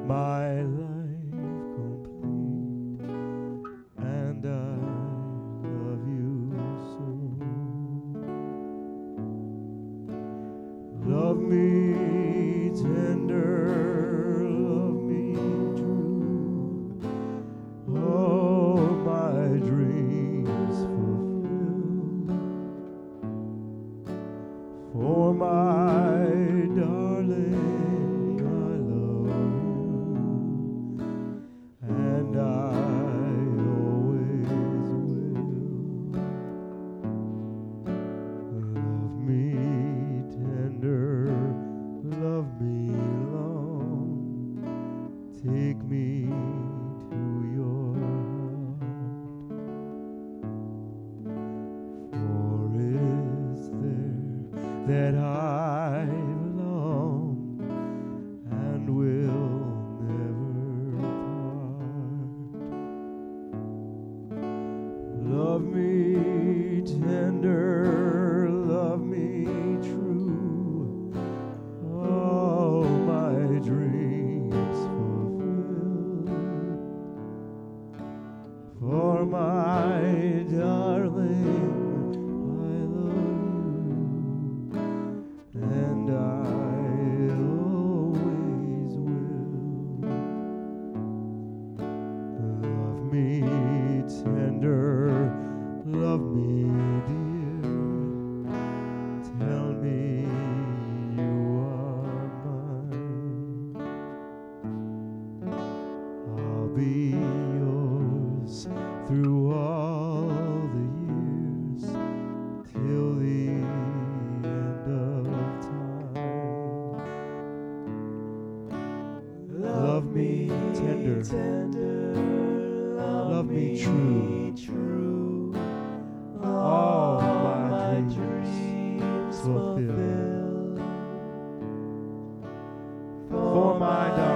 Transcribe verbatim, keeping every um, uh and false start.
my life complete, and I love you so. Love me tender, love me true, all my dreams fulfill. For my darling, I love you, and I always will. Love me tender, love me long, take me to your heart. For is there that I belong and will never part. Love me tender, love me true, all my dreams fulfill. For my darling, and I always will. Love me tender, love me dear, tell me you are mine. I'll be yours through all the years, till the end of time. Love me tender, tender love me true, true, all my dreams fulfill. For my